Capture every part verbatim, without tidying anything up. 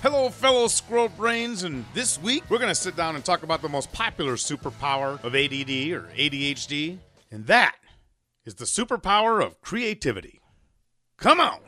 Hello, fellow squirrel brains, and this week we're going to sit down and talk about the most popular superpower of A D D or A D H D, and that is the superpower of creativity. Come on!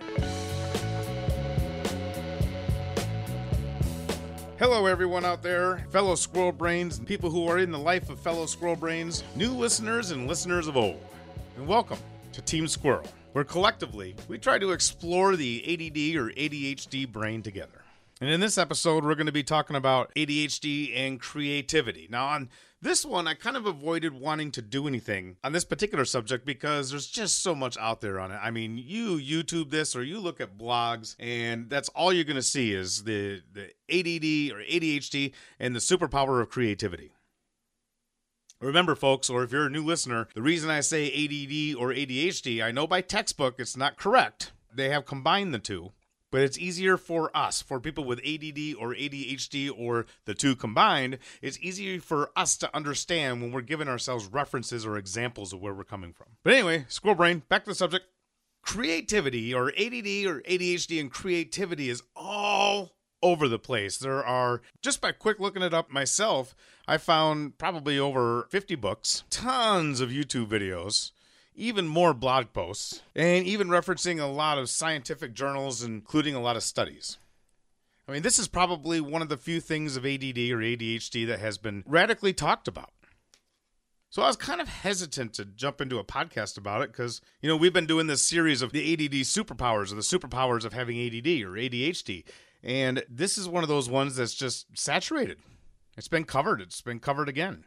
Hello, everyone out there, fellow squirrel brains, and people who are in the life of fellow squirrel brains, new listeners and listeners of old. And welcome to Team Squirrel, where collectively we try to explore the A D D or A D H D brain together. And in this episode, we're going to be talking about A D H D and creativity. Now, on this one, I kind of avoided wanting to do anything on this particular subject because there's just so much out there on it. I mean, you YouTube this or you look at blogs, and that's all you're going to see is the, the A D D or A D H D and the superpower of creativity. Remember, folks, or if you're a new listener, the reason I say A D D or A D H D, I know by textbook it's not correct. They have combined the two. But it's easier for us, for people with A D D or A D H D or the two combined, it's easier for us to understand when we're giving ourselves references or examples of where we're coming from. But anyway, squirrel brain, back to the subject. Creativity, or A D D or A D H D and creativity is all over the place. There are, just by quick looking it up myself, I found probably over fifty books, tons of YouTube videos, even more blog posts, and even referencing a lot of scientific journals, including a lot of studies. I mean, this is probably one of the few things of A D D or A D H D that has been radically talked about. So I was kind of hesitant to jump into a podcast about it because, you know, we've been doing this series of the A D D superpowers or the superpowers of having A D D or A D H D. And this is one of those ones that's just saturated. It's been covered. It's been covered again.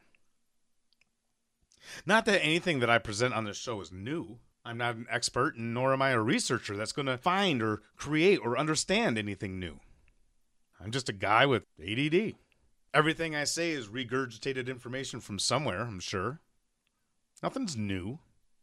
Not that anything that I present on this show is new. I'm not an expert, nor am I a researcher that's going to find or create or understand anything new. I'm just a guy with A D D. Everything I say is regurgitated information from somewhere, I'm sure. Nothing's new.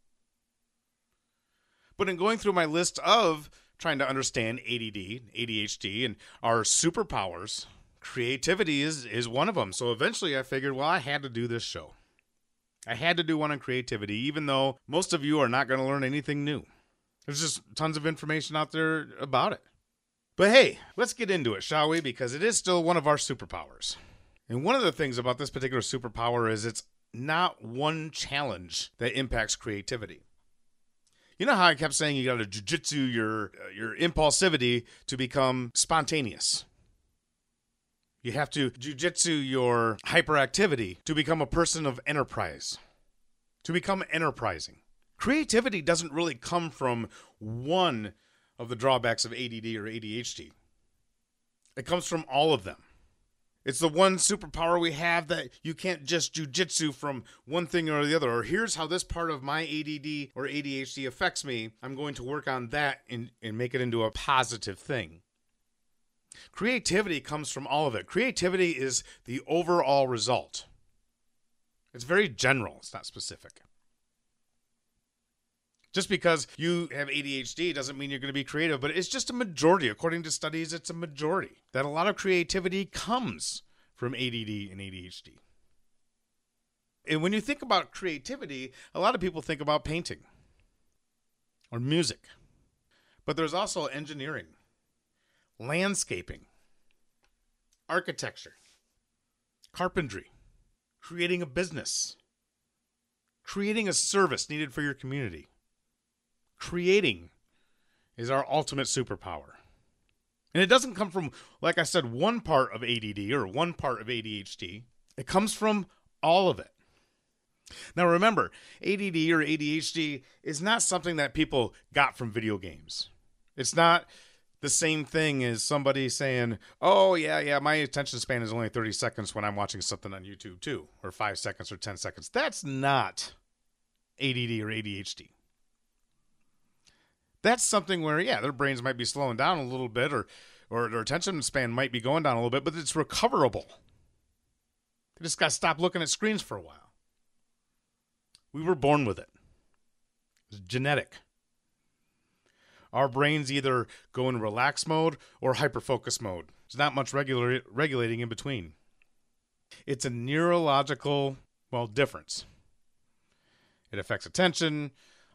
But in going through my list of trying to understand A D D, A D H D, and our superpowers, creativity is, is one of them. So eventually I figured, well, I had to do this show. I had to do one on creativity, even though most of you are not going to learn anything new. There's just tons of information out there about it. But hey, let's get into it, shall we? Because it is still one of our superpowers. And one of the things about this particular superpower is it's not one challenge that impacts creativity. You know how I kept saying you got to jujitsu your, uh, your impulsivity to become spontaneous? You have to jujitsu your hyperactivity to become a person of enterprise, to become enterprising. Creativity doesn't really come from one of the drawbacks of A D D or A D H D. It comes from all of them. It's the one superpower we have that you can't just jujitsu from one thing or the other. Or here's how this part of my A D D or A D H D affects me. I'm going to work on that and, and make it into a positive thing. Creativity comes from all of it. Creativity is the overall result. It's very general. It's not specific. Just because you have A D H D doesn't mean you're going to be creative, but it's just a majority. According to studies, it's a majority. That a lot of creativity comes from A D D and A D H D. And when you think about creativity, a lot of people think about painting or music. But there's also engineering, landscaping, architecture, carpentry, creating a business, creating a service needed for your community. Creating is our ultimate superpower. And it doesn't come from, like I said, one part of A D D or one part of A D H D. It comes from all of it. Now remember, A D D or A D H D is not something that people got from video games. It's not the same thing as somebody saying, oh, yeah, yeah, my attention span is only thirty seconds when I'm watching something on YouTube too, or five seconds or ten seconds. That's not A D D or A D H D. That's something where, yeah, their brains might be slowing down a little bit or, or their attention span might be going down a little bit, but it's recoverable. They just got to stop looking at screens for a while. We were born with it. It's genetic. Our brains either go in relax mode or hyperfocus mode. There's not much regular, regulating in between. It's a neurological, well, difference. It affects attention,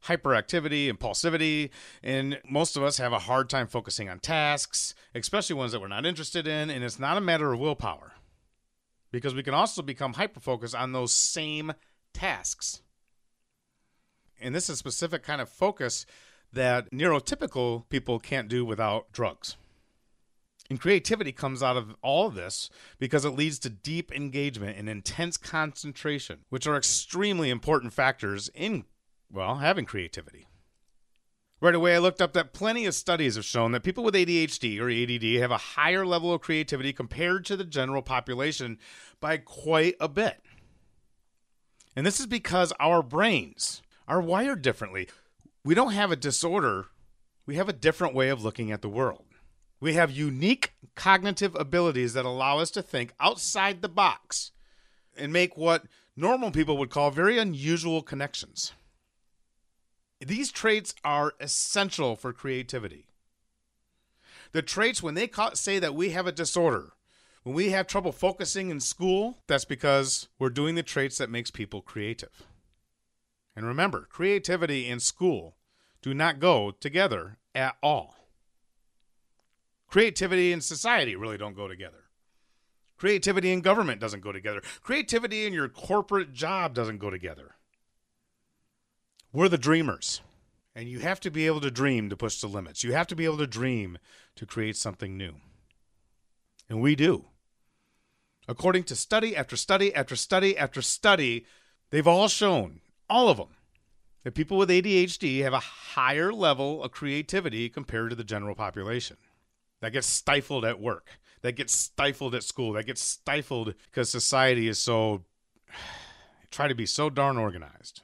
hyperactivity, impulsivity, and most of us have a hard time focusing on tasks, especially ones that we're not interested in, and it's not a matter of willpower, because we can also become hyper-focused on those same tasks. And this is a specific kind of focus that neurotypical people can't do without drugs. And creativity comes out of all of this because it leads to deep engagement and intense concentration, which are extremely important factors in, well, having creativity. Right away, I looked up that plenty of studies have shown that people with A D H D or A D D have a higher level of creativity compared to the general population by quite a bit. And this is because our brains are wired differently. We don't have a disorder. We have a different way of looking at the world. We have unique cognitive abilities that allow us to think outside the box and make what normal people would call very unusual connections. These traits are essential for creativity. The traits, when they say that we have a disorder, when we have trouble focusing in school, that's because we're doing the traits that makes people creative. And remember, creativity and school do not go together at all. Creativity and society really don't go together. Creativity and government doesn't go together. Creativity and your corporate job doesn't go together. We're the dreamers. And you have to be able to dream to push the limits. You have to be able to dream to create something new. And we do. According to study after study after study after study, they've all shown, all of them, that people with A D H D have a higher level of creativity compared to the general population. That gets stifled at work. That gets stifled at school. That gets stifled because society is so, try to be so darn organized.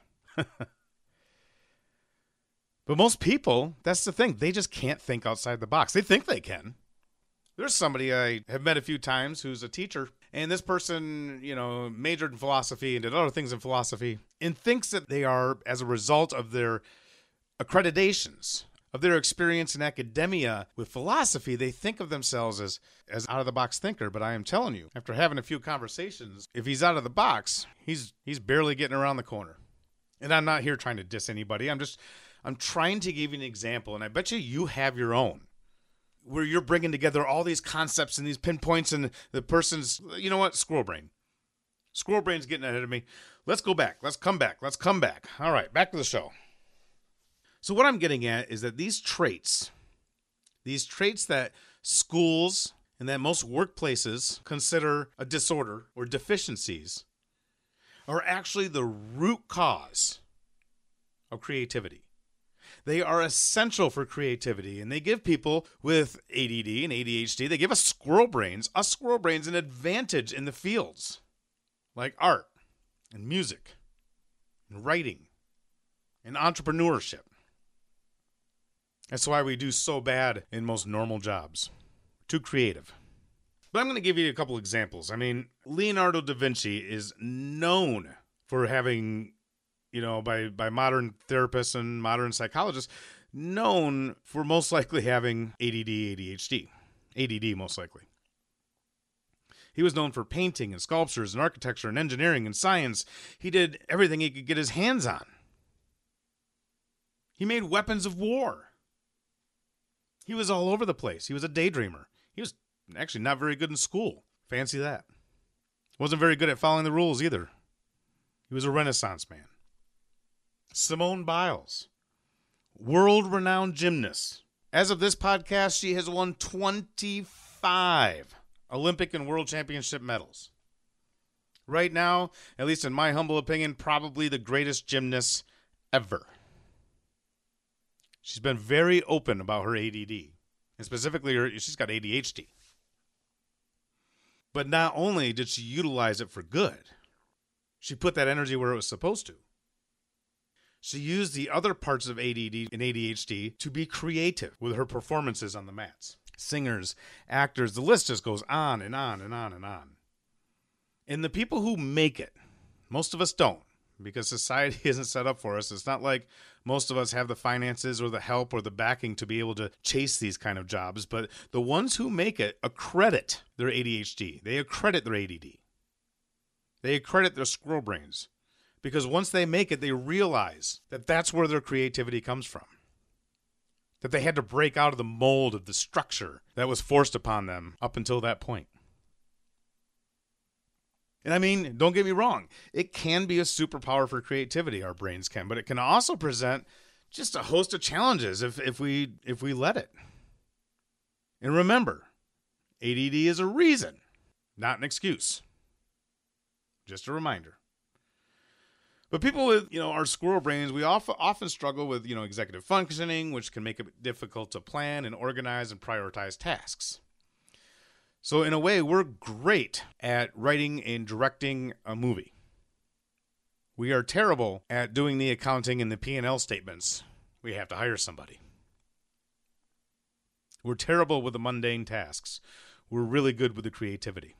But most people, that's the thing. They just can't think outside the box. They think they can. There's somebody I have met a few times who's a teacher, and this person, you know, majored in philosophy and did other things in philosophy, and thinks that they are, as a result of their accreditations, of their experience in academia with philosophy, they think of themselves as, as out-of-the-box thinker. But I am telling you, after having a few conversations, if he's out of the box, he's he's barely getting around the corner. And I'm not here trying to diss anybody. I'm just, I'm trying to give you an example, and I bet you you have your own, where you're bringing together all these concepts and these pinpoints, and the person's, you know what, squirrel brain. Squirrel brain's getting ahead of me. Let's go back. Let's come back. Let's come back. All right, back to the show. So what I'm getting at is that these traits, these traits that schools and that most workplaces consider a disorder or deficiencies, are actually the root cause of creativity. They are essential for creativity, and they give people with A D D and A D H D, they give us squirrel brains, us squirrel brains, an advantage in the fields like art and music and writing and entrepreneurship. That's why we do so bad in most normal jobs. Too creative. But I'm going to give you a couple examples. I mean, Leonardo da Vinci is known for having, you know, by, by modern therapists and modern psychologists, known for most likely having A D D, A D H D. A D D, most likely. He was known for painting and sculptures and architecture and engineering and science. He did everything he could get his hands on. He made weapons of war. He was all over the place. He was a daydreamer. He was actually not very good in school. Fancy that. Wasn't very good at following the rules either. He was a Renaissance man. Simone Biles, world-renowned gymnast. As of this podcast, she has won twenty-five Olympic and World Championship medals. Right now, at least in my humble opinion, probably the greatest gymnast ever. She's been very open about her A D D, and specifically, her, she's got A D H D. But not only did she utilize it for good, she put that energy where it was supposed to. She used the other parts of A D D and A D H D to be creative with her performances on the mats. Singers, actors, the list just goes on and on and on and on. And the people who make it, most of us don't, because society isn't set up for us. It's not like most of us have the finances or the help or the backing to be able to chase these kind of jobs. But the ones who make it accredit their A D H D. They accredit their A D D. They accredit their squirrel brains Because once they make it, they realize that that's where their creativity comes from. That they had to break out of the mold of the structure that was forced upon them up until that point. And I mean, don't get me wrong, it can be a superpower for creativity, our brains can, but it can also present just a host of challenges if, if we if we let it. And remember, A D D is a reason, not an excuse. Just a reminder. But people with, you know, our squirrel brains, we often often struggle with, you know, executive functioning, which can make it difficult to plan and organize and prioritize tasks. So in a way, we're great at writing and directing a movie. We are terrible at doing the accounting and the P and L statements. We have to hire somebody. We're terrible with the mundane tasks. We're really good with the creativity.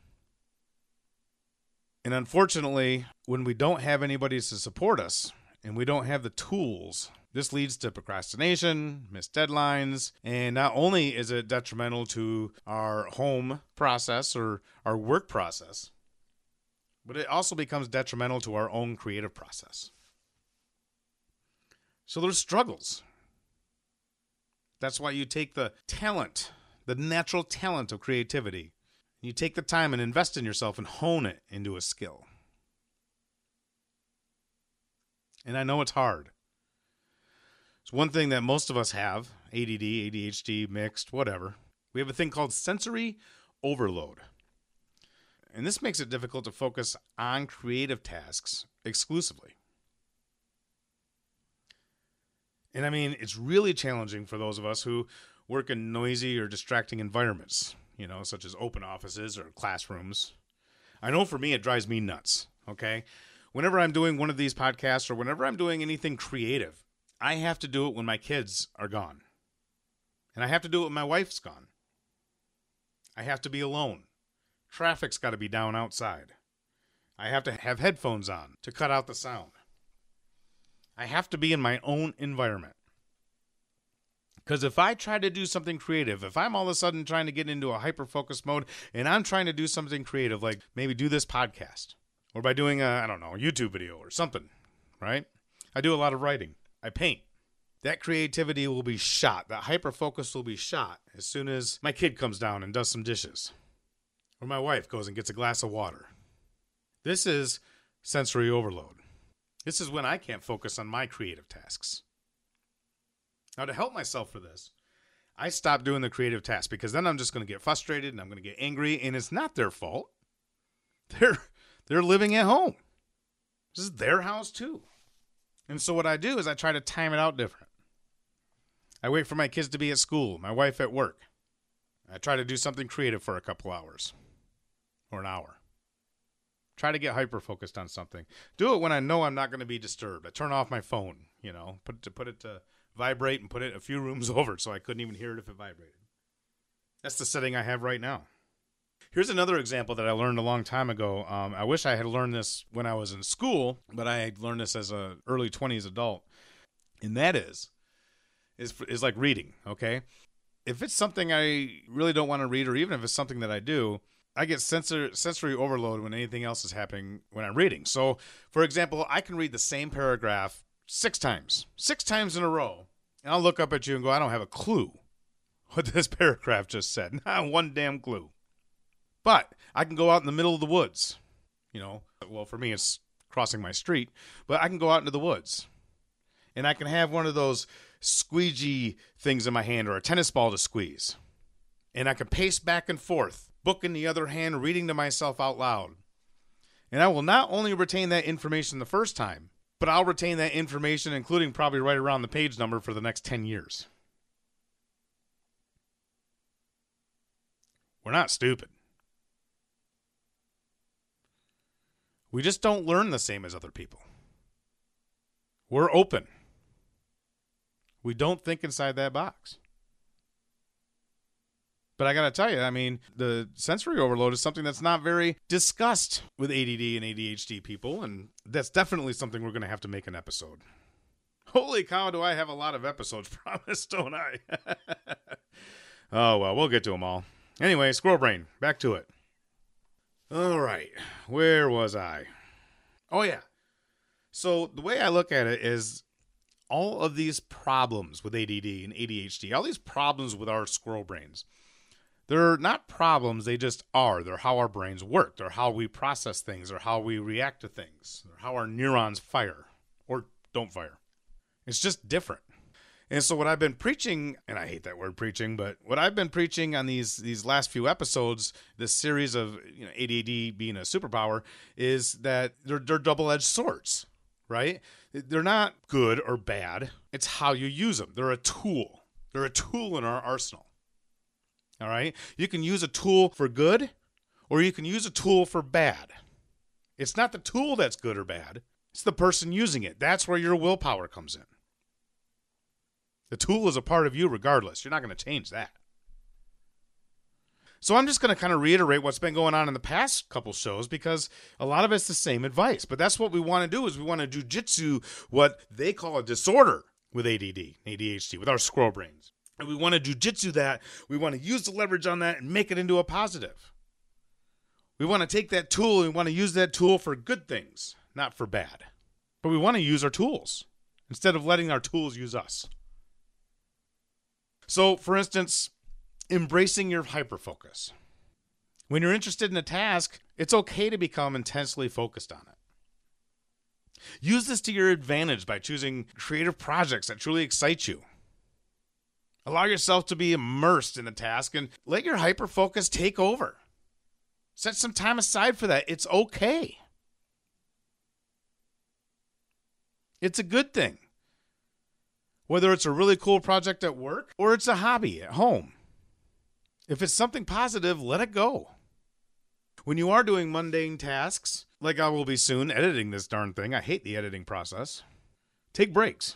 And unfortunately, when we don't have anybody to support us and we don't have the tools, this leads to procrastination, missed deadlines, and not only is it detrimental to our home process or our work process, but it also becomes detrimental to our own creative process. So there's struggles. That's why you take the talent, the natural talent of creativity, you take the time and invest in yourself and hone it into a skill. And I know it's hard. It's one thing that most of us have, A D D, A D H D, mixed, whatever. We have a thing called sensory overload. And this makes it difficult to focus on creative tasks exclusively. And I mean, it's really challenging for those of us who work in noisy or distracting environments, you know, such as open offices or classrooms. I know for me, it drives me nuts, okay? Whenever I'm doing one of these podcasts or whenever I'm doing anything creative, I have to do it when my kids are gone. And I have to do it when my wife's gone. I have to be alone. Traffic's got to be down outside. I have to have headphones on to cut out the sound. I have to be in my own environment. Because if I try to do something creative, if I'm all of a sudden trying to get into a hyper-focus mode and I'm trying to do something creative, like maybe do this podcast, or by doing a, I don't know, a YouTube video or something, right? I do a lot of writing. I paint. That creativity will be shot. That hyper-focus will be shot as soon as my kid comes down and does some dishes. Or my wife goes and gets a glass of water. This is sensory overload. This is when I can't focus on my creative tasks. Now, to help myself for this, I stop doing the creative tasks because then I'm just going to get frustrated and I'm going to get angry, and it's not their fault. They're, they're living at home. This is their house too. And so what I do is I try to time it out different. I wait for my kids to be at school, my wife at work. I try to do something creative for a couple hours or an hour. Try to get hyper-focused on something. Do it when I know I'm not going to be disturbed. I turn off my phone, you know, put it to, put it to vibrate and put it a few rooms over so I couldn't even hear it if it vibrated. That's the setting I have right now. Here's another example that I learned a long time ago. Um, I wish I had learned this when I was in school, but I had learned this as a early twenties adult. And that is, is, is like reading, okay? If it's something I really don't want to read, or even if it's something that I do, I get sensor, sensory overload when anything else is happening when I'm reading. So, for example, I can read the same paragraph six times, six times in a row, and I'll look up at you and go, I don't have a clue what this paragraph just said. Not one damn clue. But I can go out in the middle of the woods, you know, well, for me, it's crossing my street, but I can go out into the woods and I can have one of those squeegee things in my hand or a tennis ball to squeeze. And I can pace back and forth, book in the other hand, reading to myself out loud. And I will not only retain that information the first time, but I'll retain that information, including probably right around the page number, for the next ten years. We're not stupid. We just don't learn the same as other people. We're open. We don't think inside that box. But I got to tell you, I mean, the sensory overload is something that's not very discussed with A D D and A D H D people, and that's definitely something we're going to have to make an episode. Holy cow, do I have a lot of episodes promised, don't I? Oh, well, we'll get to them all. Anyway, Squirrel Brain, back to it. All right, where was I? Oh, yeah. So the way I look at it is all of these problems with A D D and A D H D, all these problems with our squirrel brains, they're not problems, they just are. They're how our brains work. They're how we process things or how we react to things. They're how our neurons fire or don't fire. It's just different. And so what I've been preaching, and I hate that word preaching, but what I've been preaching on these these last few episodes, this series of, you know, A D D being a superpower, is that they're, they're double-edged swords, right? They're not good or bad. It's how you use them. They're a tool. They're a tool in our arsenal. All right? You can use a tool for good, or you can use a tool for bad. It's not the tool that's good or bad. It's the person using it. That's where your willpower comes in. The tool is a part of you regardless. You're not going to change that. So I'm just going to kind of reiterate what's been going on in the past couple shows because a lot of it's the same advice. But that's what we want to do is we want to jujitsu what they call a disorder with A D D, A D H D, with our squirrel brains. And we want to jujitsu that. We want to use the leverage on that and make it into a positive. We want to take that tool and we want to use that tool for good things, not for bad. But we want to use our tools instead of letting our tools use us. So, for instance, embracing your hyperfocus. When you're interested in a task, it's okay to become intensely focused on it. Use this to your advantage by choosing creative projects that truly excite you. Allow yourself to be immersed in the task and let your hyperfocus take over. Set some time aside for that. It's okay. It's a good thing. Whether it's a really cool project at work or it's a hobby at home. If it's something positive, let it go. When you are doing mundane tasks, like I will be soon editing this darn thing, I hate the editing process, take breaks.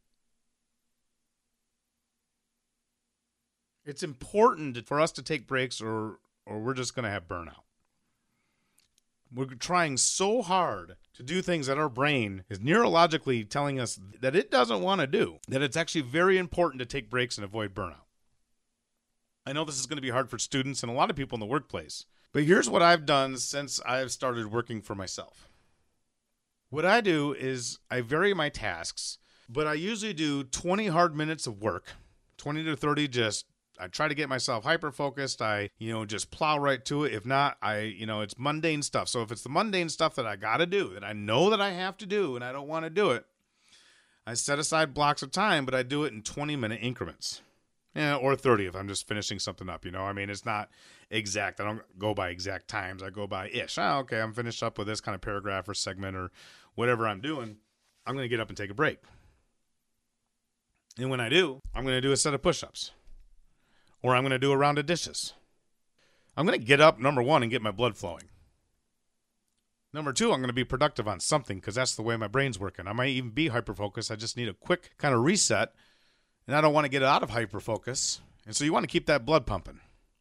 It's important for us to take breaks or, or we're just going to have burnout. We're trying so hard to do things that our brain is neurologically telling us that it doesn't want to do, that it's actually very important to take breaks and avoid burnout. I know this is going to be hard for students and a lot of people in the workplace, but here's what I've done since I've started working for myself. What I do is I vary my tasks, but I usually do twenty hard minutes of work, twenty to thirty just I try to get myself hyper-focused. I, you know, just plow right to it. If not, I, you know, it's mundane stuff. So if it's the mundane stuff that I got to do, that I know that I have to do and I don't want to do it, I set aside blocks of time, but I do it in twenty-minute increments. Yeah, or thirty if I'm just finishing something up, you know. I mean, it's not exact. I don't go by exact times. I go by ish. Oh, okay, I'm finished up with this kind of paragraph or segment or whatever I'm doing. I'm going to get up and take a break. And when I do, I'm going to do a set of push-ups. Or I'm going to do a round of dishes. I'm going to get up, number one, and get my blood flowing. Number two, I'm going to be productive on something because that's the way my brain's working. I might even be hyper-focused. I just need a quick kind of reset, and I don't want to get out of hyper-focus. And so you want to keep that blood pumping.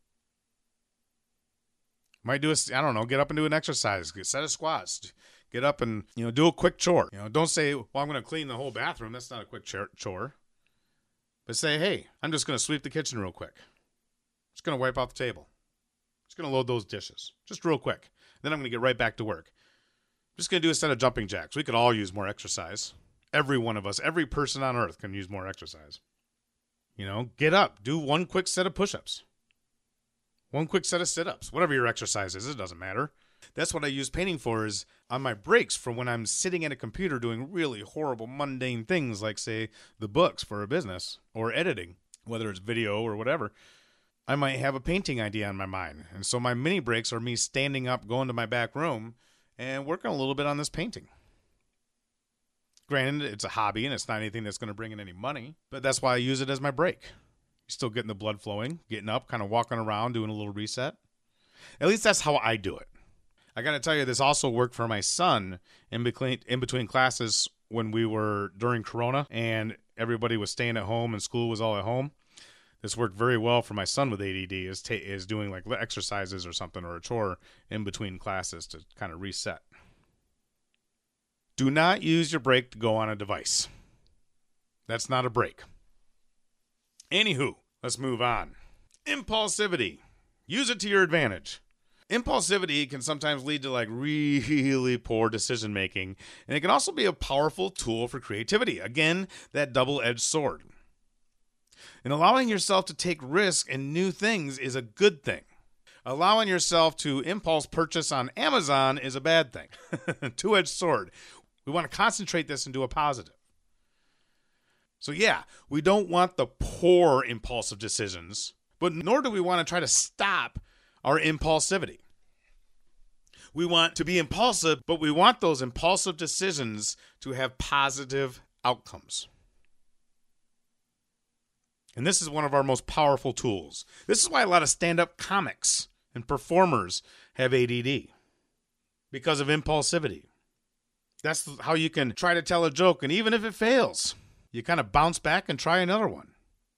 Might do a, I don't know, get up and do an exercise, get set of squats, get up and, you know, do a quick chore. You know, don't say, well, I'm going to clean the whole bathroom. That's not a quick chore. But say, hey, I'm just going to sweep the kitchen real quick. Just going to wipe out the table. Just going to load those dishes. Just real quick. Then I'm going to get right back to work. I'm just going to do a set of jumping jacks. We could all use more exercise. Every one of us, every person on earth can use more exercise. You know, get up. Do one quick set of push-ups. One quick set of sit-ups. Whatever your exercise is, it doesn't matter. That's what I use painting for, is on my breaks for when I'm sitting at a computer doing really horrible, mundane things like, say, the books for a business or editing, whether it's video or whatever. I might have a painting idea on my mind. And so my mini breaks are me standing up, going to my back room, and working a little bit on this painting. Granted, it's a hobby and it's not anything that's going to bring in any money, but that's why I use it as my break. You're still getting the blood flowing, getting up, kind of walking around, doing a little reset. At least that's how I do it. I got to tell you, this also worked for my son in between, in between classes when we were during Corona and everybody was staying at home and school was all at home. This worked very well for my son with A D D, is, ta- is doing like exercises or something or a chore in between classes to kind of reset. Do not use your break to go on a device. That's not a break. Anywho, let's move on. Impulsivity. Use it to your advantage. Impulsivity can sometimes lead to like really poor decision making, and it can also be a powerful tool for creativity. Again, that double-edged sword. And allowing yourself to take risks and new things is a good thing. Allowing yourself to impulse purchase on Amazon is a bad thing. Two-edged sword. We want to concentrate this into a positive. So yeah, we don't want the poor impulsive decisions, but nor do we want to try to stop our impulsivity. We want to be impulsive, but we want those impulsive decisions to have positive outcomes. And this is one of our most powerful tools. This is why a lot of stand-up comics and performers have A D D, because of impulsivity. That's how you can try to tell a joke, and even if it fails, you kind of bounce back and try another one.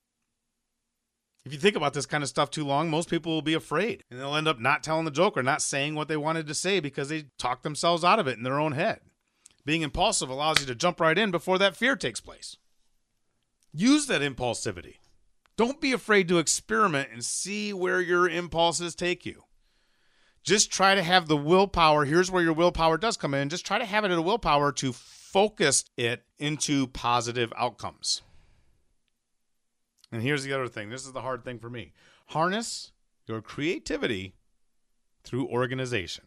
If you think about this kind of stuff too long, most people will be afraid, and they'll end up not telling the joke or not saying what they wanted to say because they talked themselves out of it in their own head. Being impulsive allows you to jump right in before that fear takes place. Use that impulsivity. Don't be afraid to experiment and see where your impulses take you. Just try to have the willpower. Here's where your willpower does come in. Just try to have it in a willpower to focus it into positive outcomes. And here's the other thing. This is the hard thing for me. Harness your creativity through organization.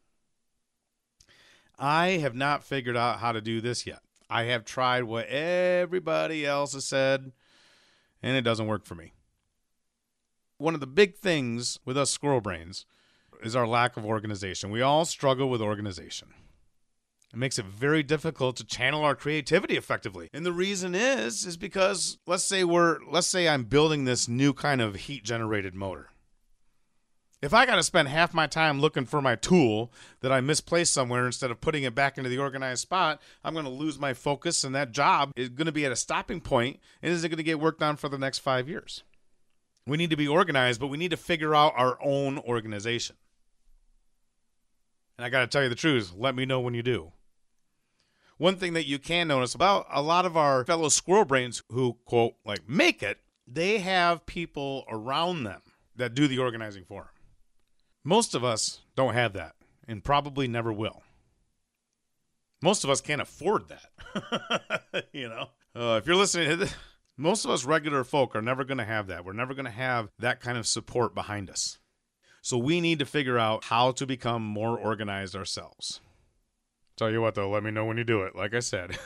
I have not figured out how to do this yet. I have tried what everybody else has said, and it doesn't work for me. One of the big things with us squirrel brains is our lack of organization. We all struggle with organization. It makes it very difficult to channel our creativity effectively. And the reason is, is because let's say we're, let's say I'm building this new kind of heat generated motor. If I got to spend half my time looking for my tool that I misplaced somewhere instead of putting it back into the organized spot, I'm going to lose my focus, and that job is going to be at a stopping point and isn't going to get worked on for the next five years. We need to be organized, but we need to figure out our own organization. And I got to tell you the truth. Let me know when you do. One thing that you can notice about a lot of our fellow squirrel brains who, quote, like make it, they have people around them that do the organizing for them. Most of us don't have that and probably never will. Most of us can't afford that. you know, uh, if you're listening to this, most of us regular folk are never going to have that. We're never going to have that kind of support behind us. So we need to figure out how to become more organized ourselves. Tell you what, though, let me know when you do it, like I said.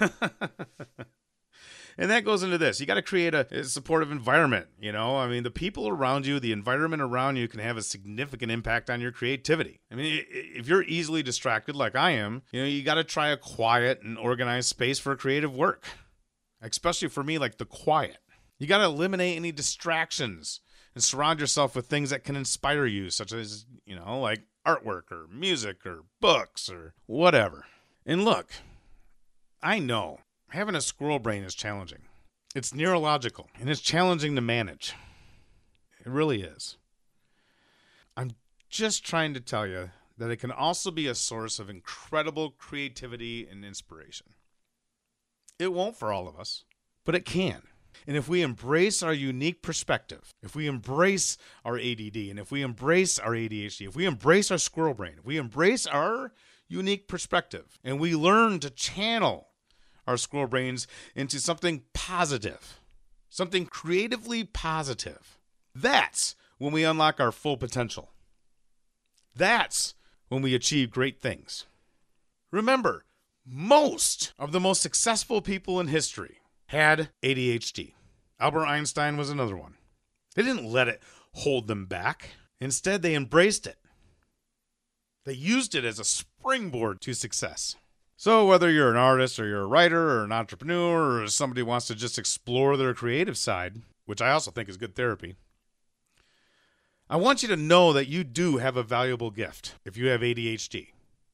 And that goes into this. You got to create a, a supportive environment, you know? I mean, the people around you, the environment around you can have a significant impact on your creativity. I mean, if you're easily distracted like I am, you know, you got to try a quiet and organized space for creative work. Especially for me, like the quiet. You got to eliminate any distractions and surround yourself with things that can inspire you, such as, you know, like artwork or music or books or whatever. And look, I know having a squirrel brain is challenging. It's neurological, and it's challenging to manage. It really is. I'm just trying to tell you that it can also be a source of incredible creativity and inspiration. It won't for all of us, but it can. And if we embrace our unique perspective, if we embrace our A D D, and if we embrace our A D H D, if we embrace our squirrel brain, if we embrace our unique perspective, and we learn to channel our squirrel brains into something positive, something creatively positive, that's when we unlock our full potential. That's when we achieve great things. Remember, most of the most successful people in history had A D H D. Albert Einstein was another one. They didn't let it hold them back. Instead, they embraced it. They used it as a springboard to success. So whether you're an artist or you're a writer or an entrepreneur or somebody who wants to just explore their creative side, which I also think is good therapy, I want you to know that you do have a valuable gift if you have A D H D.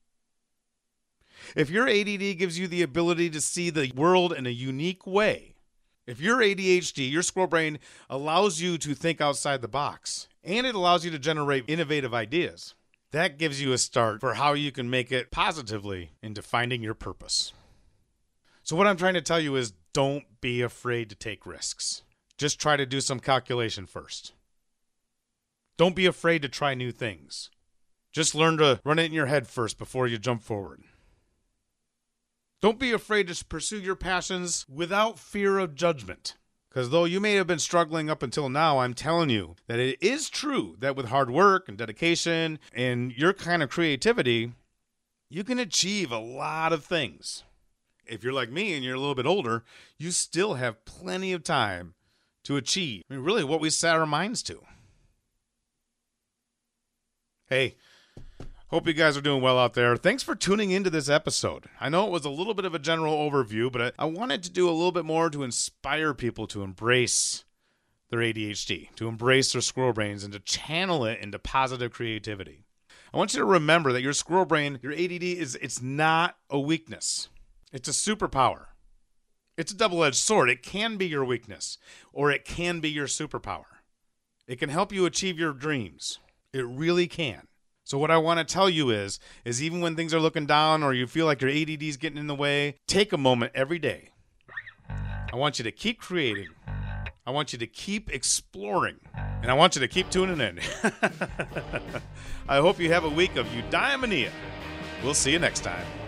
If your A D D gives you the ability to see the world in a unique way, if your A D H D, your squirrel brain, allows you to think outside the box, and it allows you to generate innovative ideas, that gives you a start for how you can make it positively into finding your purpose. So what I'm trying to tell you is don't be afraid to take risks. Just try to do some calculation first. Don't be afraid to try new things. Just learn to run it in your head first before you jump forward. Don't be afraid to pursue your passions without fear of judgment. Because though you may have been struggling up until now, I'm telling you that it is true that with hard work and dedication and your kind of creativity, you can achieve a lot of things. If you're like me and you're a little bit older, you still have plenty of time to achieve, I mean, really what we set our minds to. Hey, hope you guys are doing well out there. Thanks for tuning into this episode. I know it was a little bit of a general overview, but I, I wanted to do a little bit more to inspire people to embrace their A D H D, to embrace their squirrel brains, and to channel it into positive creativity. I want you to remember that your squirrel brain, your A D D, is it's not a weakness. It's a superpower. It's a double-edged sword. It can be your weakness, or it can be your superpower. It can help you achieve your dreams. It really can. So what I want to tell you is, is even when things are looking down or you feel like your A D D is getting in the way, take a moment every day. I want you to keep creating. I want you to keep exploring. And I want you to keep tuning in. I hope you have a week of eudaimonia. We'll see you next time.